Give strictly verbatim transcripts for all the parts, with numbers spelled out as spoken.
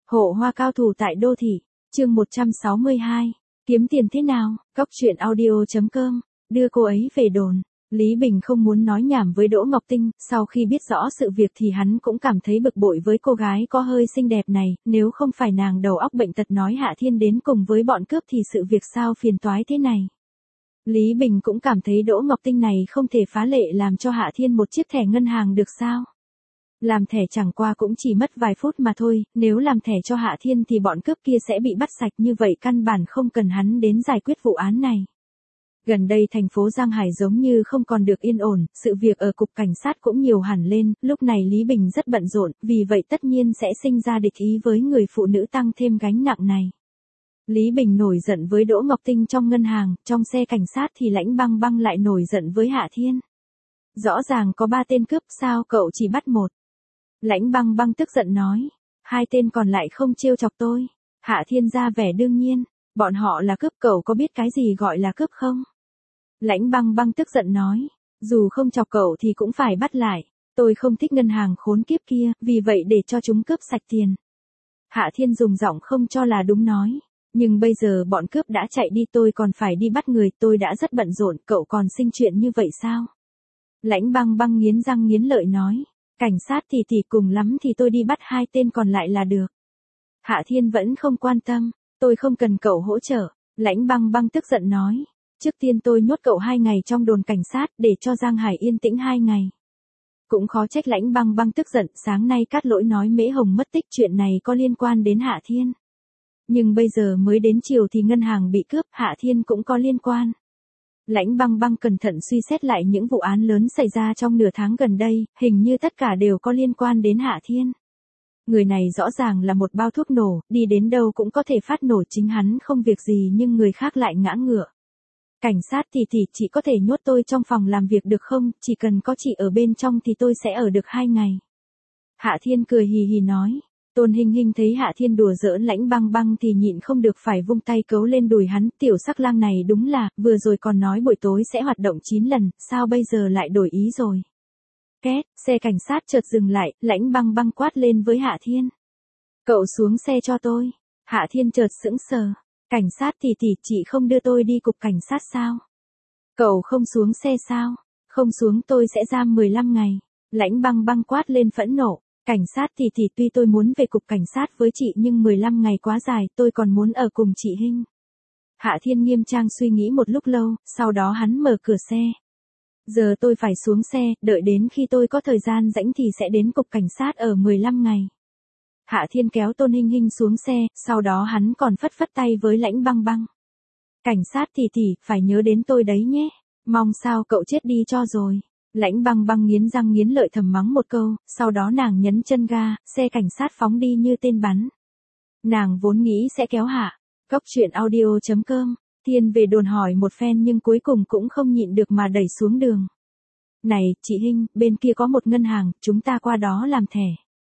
Hộ hoa cao thủ tại đô thị, chương một trăm sáu mươi hai, kiếm tiền thế nào, cóc truyện audio chấm com, đưa cô ấy về đồn. Lý Bình không muốn nói nhảm với Đỗ Ngọc Tinh, sau khi biết rõ sự việc thì hắn cũng cảm thấy bực bội với cô gái có hơi xinh đẹp này, nếu không phải nàng đầu óc bệnh tật nói Hạ Thiên đến cùng với bọn cướp thì sự việc sao phiền toái thế này. Lý Bình cũng cảm thấy Đỗ Ngọc Tinh này không thể phá lệ làm cho Hạ Thiên một chiếc thẻ ngân hàng được sao. Làm thẻ chẳng qua cũng chỉ mất vài phút mà thôi, nếu làm thẻ cho Hạ Thiên thì bọn cướp kia sẽ bị bắt sạch, như vậy căn bản không cần hắn đến giải quyết vụ án này. Gần đây thành phố Giang Hải giống như không còn được yên ổn, sự việc ở cục cảnh sát cũng nhiều hẳn lên, lúc này Lý Bình rất bận rộn, vì vậy tất nhiên sẽ sinh ra địch ý với người phụ nữ tăng thêm gánh nặng này. Lý Bình nổi giận với Đỗ Ngọc Tinh trong ngân hàng, trong xe cảnh sát thì Lãnh Băng Băng lại nổi giận với Hạ Thiên. Rõ ràng có ba tên cướp, sao cậu chỉ bắt một? Lãnh Băng Băng tức giận nói, hai tên còn lại không trêu chọc tôi. Hạ Thiên ra vẻ đương nhiên, bọn họ là cướp, cậu có biết cái gì gọi là cướp không? Lãnh Băng Băng tức giận nói, dù không chọc cậu thì cũng phải bắt lại, tôi không thích ngân hàng khốn kiếp kia, vì vậy để cho chúng cướp sạch tiền. Hạ Thiên dùng giọng không cho là đúng nói, nhưng bây giờ bọn cướp đã chạy đi, tôi còn phải đi bắt người, tôi đã rất bận rộn, cậu còn sinh chuyện như vậy sao? Lãnh Băng Băng nghiến răng nghiến lợi nói, cảnh sát thì thì cùng lắm thì tôi đi bắt hai tên còn lại là được. Hạ Thiên vẫn không quan tâm, tôi không cần cậu hỗ trợ. Lãnh Băng Băng tức giận nói, trước tiên tôi nhốt cậu hai ngày trong đồn cảnh sát để cho Giang Hải yên tĩnh hai ngày. Cũng khó trách Lãnh Băng Băng tức giận, sáng nay Cát Lỗi nói Mễ Hồng mất tích, chuyện này có liên quan đến Hạ Thiên. Nhưng bây giờ mới đến chiều thì ngân hàng bị cướp, Hạ Thiên cũng có liên quan. Lãnh Băng Băng cẩn thận suy xét lại những vụ án lớn xảy ra trong nửa tháng gần đây, hình như tất cả đều có liên quan đến Hạ Thiên. Người này rõ ràng là một bao thuốc nổ, đi đến đâu cũng có thể phát nổ, chính hắn không việc gì nhưng người khác lại ngã ngựa. Cảnh sát thì thì chỉ có thể nhốt tôi trong phòng làm việc được không, chỉ cần có chị ở bên trong thì tôi sẽ ở được hai ngày. Hạ Thiên cười hì hì nói. Tôn Hinh Hinh thấy Hạ Thiên đùa giỡn Lãnh Băng Băng thì nhịn không được phải vung tay cấu lên đùi hắn, tiểu sắc lang này đúng là, vừa rồi còn nói buổi tối sẽ hoạt động chín lần, sao bây giờ lại đổi ý rồi. Két, xe cảnh sát chợt dừng lại, Lãnh Băng Băng quát lên với Hạ Thiên. Cậu xuống xe cho tôi. Hạ Thiên chợt sững sờ. Cảnh sát thì thì chị không đưa tôi đi cục cảnh sát sao? Cậu không xuống xe sao? Không xuống tôi sẽ giam mười lăm ngày. Lãnh Băng Băng quát lên phẫn nộ. Cảnh sát thì thì tuy tôi muốn về cục cảnh sát với chị nhưng mười lăm ngày quá dài, tôi còn muốn ở cùng chị Hinh. Hạ Thiên nghiêm trang suy nghĩ một lúc lâu, sau đó hắn mở cửa xe. Giờ tôi phải xuống xe, đợi đến khi tôi có thời gian rảnh thì sẽ đến cục cảnh sát ở mười lăm ngày. Hạ Thiên kéo Tôn Hinh Hinh xuống xe, sau đó hắn còn phất phất tay với Lãnh Băng Băng. Cảnh sát thì thì, phải nhớ đến tôi đấy nhé, mong sao cậu chết đi cho rồi. Lãnh Băng Băng nghiến răng nghiến lợi thầm mắng một câu, sau đó nàng nhấn chân ga, xe cảnh sát phóng đi như tên bắn. Nàng vốn nghĩ sẽ kéo Hạ. Cóc truyện audio chấm com, Thiên về đồn hỏi một phen nhưng cuối cùng cũng không nhịn được mà đẩy xuống đường. Này, chị Hinh, bên kia có một ngân hàng, chúng ta qua đó làm thẻ.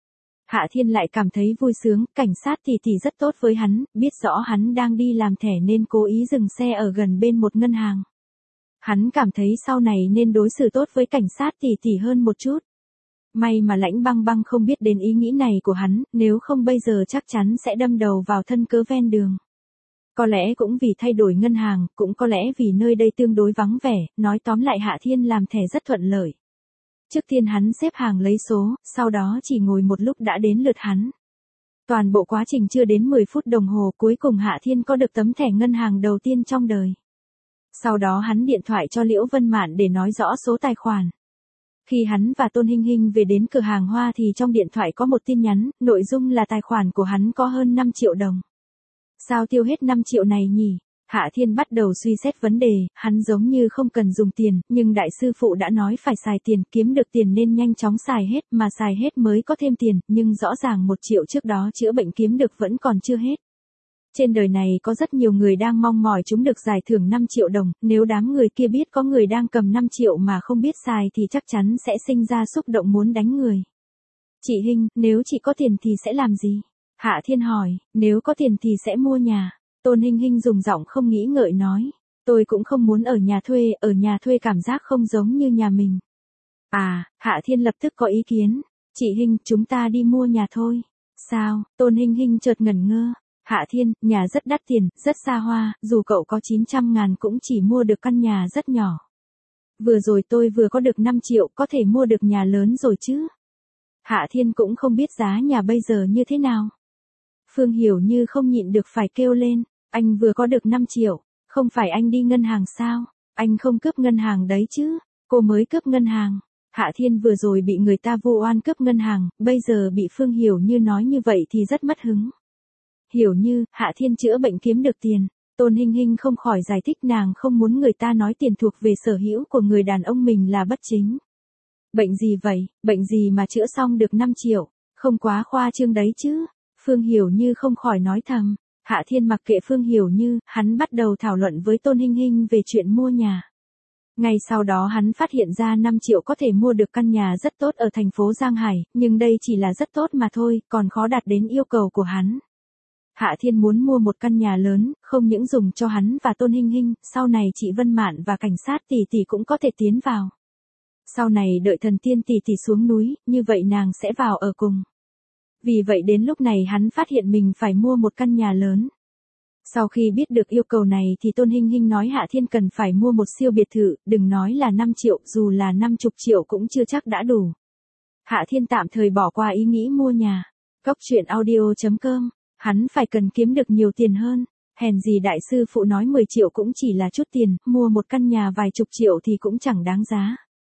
Hạ Thiên lại cảm thấy vui sướng, cảnh sát thì thì rất tốt với hắn, biết rõ hắn đang đi làm thẻ nên cố ý dừng xe ở gần bên một ngân hàng. Hắn cảm thấy sau này nên đối xử tốt với cảnh sát thì thì hơn một chút. May mà Lãnh Băng Băng không biết đến ý nghĩ này của hắn, nếu không bây giờ chắc chắn sẽ đâm đầu vào thân cớ ven đường. Có lẽ cũng vì thay đổi ngân hàng, cũng có lẽ vì nơi đây tương đối vắng vẻ, nói tóm lại Hạ Thiên làm thẻ rất thuận lợi. Trước tiên hắn xếp hàng lấy số, sau đó chỉ ngồi một lúc đã đến lượt hắn. Toàn bộ quá trình chưa đến mười phút đồng hồ, cuối cùng Hạ Thiên có được tấm thẻ ngân hàng đầu tiên trong đời. Sau đó hắn điện thoại cho Liễu Vân Mạn để nói rõ số tài khoản. Khi hắn và Tôn Hinh Hinh về đến cửa hàng hoa thì trong điện thoại có một tin nhắn, nội dung là tài khoản của hắn có hơn năm triệu đồng. Sao tiêu hết năm triệu này nhỉ? Hạ Thiên bắt đầu suy xét vấn đề, hắn giống như không cần dùng tiền, nhưng đại sư phụ đã nói phải xài tiền, kiếm được tiền nên nhanh chóng xài hết, mà xài hết mới có thêm tiền, nhưng rõ ràng một triệu trước đó chữa bệnh kiếm được vẫn còn chưa hết. Trên đời này có rất nhiều người đang mong mỏi chúng được giải thưởng năm triệu đồng, nếu đám người kia biết có người đang cầm năm triệu mà không biết xài thì chắc chắn sẽ sinh ra xúc động muốn đánh người. Chị Hinh, nếu chị có tiền thì sẽ làm gì? Hạ Thiên hỏi, nếu có tiền thì sẽ mua nhà. Tôn Hinh Hinh dùng giọng không nghĩ ngợi nói, tôi cũng không muốn ở nhà thuê, ở nhà thuê cảm giác không giống như nhà mình. À, Hạ Thiên lập tức có ý kiến, chị Hinh, chúng ta đi mua nhà thôi. Sao? Tôn Hinh Hinh chợt ngẩn ngơ. Hạ Thiên, nhà rất đắt tiền, rất xa hoa, dù cậu có chín trăm ngàn cũng chỉ mua được căn nhà rất nhỏ. Vừa rồi tôi vừa có được năm triệu, có thể mua được nhà lớn rồi chứ. Hạ Thiên cũng không biết giá nhà bây giờ như thế nào. Phương Hiểu Như không nhịn được phải kêu lên, anh vừa có được năm triệu, không phải anh đi ngân hàng sao? Anh không cướp ngân hàng đấy chứ, cô mới cướp ngân hàng. Hạ Thiên vừa rồi bị người ta vu oan cướp ngân hàng, bây giờ bị Phương Hiểu Như nói như vậy thì rất mất hứng. Hiểu Như, Hạ Thiên chữa bệnh kiếm được tiền. Tôn Hinh Hinh không khỏi giải thích nàng không muốn người ta nói tiền thuộc về sở hữu của người đàn ông mình là bất chính. Bệnh gì vậy, bệnh gì mà chữa xong được năm triệu, không quá khoa trương đấy chứ. Phương Hiểu Như không khỏi nói thầm. Hạ Thiên mặc kệ Phương Hiểu Như, hắn bắt đầu thảo luận với Tôn Hinh Hinh về chuyện mua nhà. Ngay sau đó hắn phát hiện ra năm triệu có thể mua được căn nhà rất tốt ở thành phố Giang Hải, nhưng đây chỉ là rất tốt mà thôi, còn khó đạt đến yêu cầu của hắn. Hạ Thiên muốn mua một căn nhà lớn, không những dùng cho hắn và Tôn Hinh Hinh, sau này chị Vân Mạn và cảnh sát tỷ tỷ cũng có thể tiến vào. Sau này đợi thần tiên tỷ tỷ xuống núi, như vậy nàng sẽ vào ở cùng. Vì vậy đến lúc này hắn phát hiện mình phải mua một căn nhà lớn. Sau khi biết được yêu cầu này thì Tôn Hinh Hinh nói Hạ Thiên cần phải mua một siêu biệt thự, đừng nói là năm triệu, dù là năm mươi triệu cũng chưa chắc đã đủ. Hạ Thiên tạm thời bỏ qua ý nghĩ mua nhà. Cốc truyện audio chấm com, hắn phải cần kiếm được nhiều tiền hơn. Hèn gì đại sư phụ nói mười triệu cũng chỉ là chút tiền, mua một căn nhà vài chục triệu thì cũng chẳng đáng giá.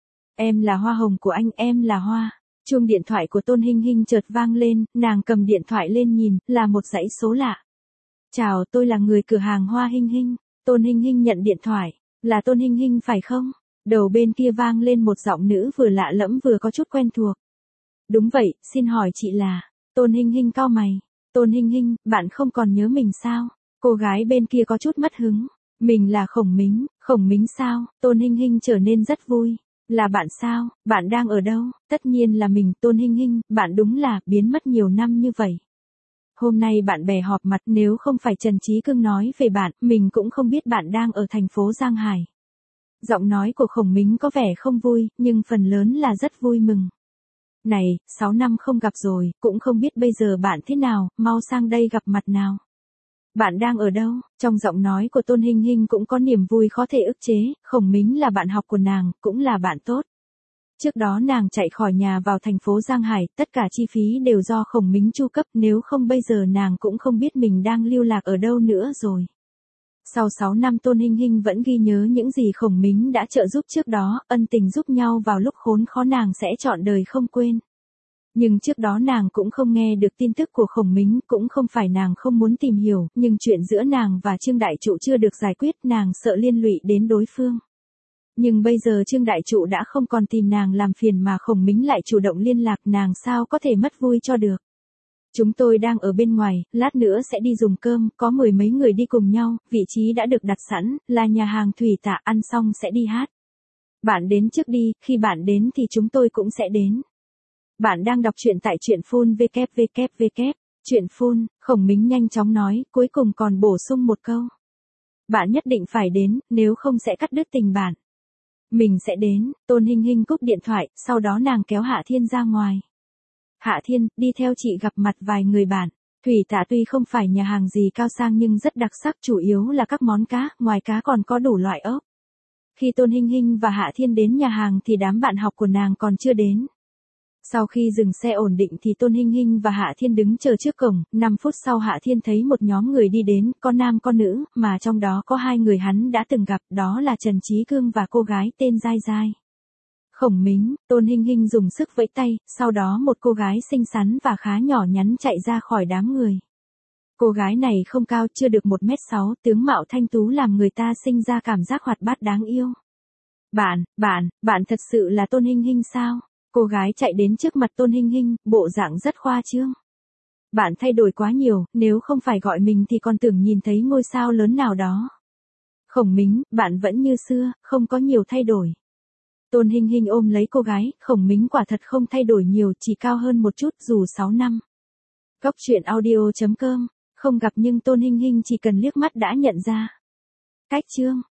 Em là hoa hồng của anh, em là hoa. Chuông điện thoại của Tôn Hinh Hinh chợt vang lên, nàng cầm điện thoại lên nhìn, là một dãy số lạ. Chào, tôi là người cửa hàng Hoa Hinh Hinh. Tôn Hinh Hinh nhận điện thoại. Là Tôn Hinh Hinh phải không? Đầu bên kia vang lên một giọng nữ vừa lạ lẫm vừa có chút quen thuộc. Đúng vậy, xin hỏi chị là... Tôn Hinh Hinh cau mày. Tôn Hinh Hinh, bạn không còn nhớ mình sao? Cô gái bên kia có chút mất hứng. Mình là Khổng Mính. Khổng Mính sao? Tôn Hinh Hinh trở nên rất vui. Là bạn sao? Bạn đang ở đâu? Tất nhiên là mình, Tôn Hinh Hinh, bạn đúng là biến mất nhiều năm như vậy. Hôm nay bạn bè họp mặt, nếu không phải Trần Chí Cương nói về bạn, mình cũng không biết bạn đang ở thành phố Giang Hải. Giọng nói của Khổng Mính có vẻ không vui, nhưng phần lớn là rất vui mừng. Này, sáu năm không gặp rồi, cũng không biết bây giờ bạn thế nào, mau sang đây gặp mặt nào. Bạn đang ở đâu? Trong giọng nói của Tôn Hinh Hinh cũng có niềm vui khó thể ức chế, Khổng Mính là bạn học của nàng, cũng là bạn tốt. Trước đó nàng chạy khỏi nhà vào thành phố Giang Hải, tất cả chi phí đều do Khổng Mính chu cấp, nếu không bây giờ nàng cũng không biết mình đang lưu lạc ở đâu nữa rồi. Sau sáu năm Tôn Hinh Hinh vẫn ghi nhớ những gì Khổng Mính đã trợ giúp trước đó, ân tình giúp nhau vào lúc khốn khó nàng sẽ trọn đời không quên. Nhưng trước đó nàng cũng không nghe được tin tức của Khổng Mính, cũng không phải nàng không muốn tìm hiểu, nhưng chuyện giữa nàng và Trương Đại Trụ chưa được giải quyết, nàng sợ liên lụy đến đối phương. Nhưng bây giờ Trương Đại Trụ đã không còn tìm nàng làm phiền mà Khổng Mính lại chủ động liên lạc, nàng sao có thể mất vui cho được. Chúng tôi đang ở bên ngoài, lát nữa sẽ đi dùng cơm, có mười mấy người đi cùng nhau, vị trí đã được đặt sẵn, là nhà hàng Thủy Tạ, ăn xong sẽ đi hát. Bạn đến trước đi, khi bạn đến thì chúng tôi cũng sẽ đến. Bạn đang đọc truyện tại truyện phun vê kép vê kép vê kép, truyện phun, Khổng Mính nhanh chóng nói, cuối cùng còn bổ sung một câu. Bạn nhất định phải đến, nếu không sẽ cắt đứt tình bạn. Mình sẽ đến, Tôn Hinh Hinh cúp điện thoại, sau đó nàng kéo Hạ Thiên ra ngoài. Hạ Thiên, đi theo chị gặp mặt vài người bạn. Thủy Tạ tuy không phải nhà hàng gì cao sang nhưng rất đặc sắc, chủ yếu là các món cá, ngoài cá còn có đủ loại ốc. Khi Tôn Hinh Hinh và Hạ Thiên đến nhà hàng thì đám bạn học của nàng còn chưa đến. Sau khi dừng xe ổn định thì Tôn Hinh Hinh và Hạ Thiên đứng chờ trước cổng, năm phút sau Hạ Thiên thấy một nhóm người đi đến, có nam có nữ, mà trong đó có hai người hắn đã từng gặp, đó là Trần Chí Cương và cô gái tên Giai Giai. Khổng Mính, Tôn Hinh Hinh dùng sức vẫy tay, sau đó một cô gái xinh xắn và khá nhỏ nhắn chạy ra khỏi đám người. Cô gái này không cao, chưa được một mét sáu, tướng mạo thanh tú làm người ta sinh ra cảm giác hoạt bát đáng yêu. Bạn, bạn, bạn thật sự là Tôn Hinh Hinh sao? Cô gái chạy đến trước mặt Tôn Hinh Hinh, bộ dạng rất khoa trương. Bạn thay đổi quá nhiều, nếu không phải gọi mình thì còn tưởng nhìn thấy ngôi sao lớn nào đó. Khổng Mính, bạn vẫn như xưa, không có nhiều thay đổi. Tôn Hinh Hinh ôm lấy cô gái, Khổng Mính quả thật không thay đổi nhiều, chỉ cao hơn một chút dù sáu năm. Cốc truyện audio chấm com, không gặp nhưng Tôn Hinh Hinh chỉ cần liếc mắt đã nhận ra. Cách chương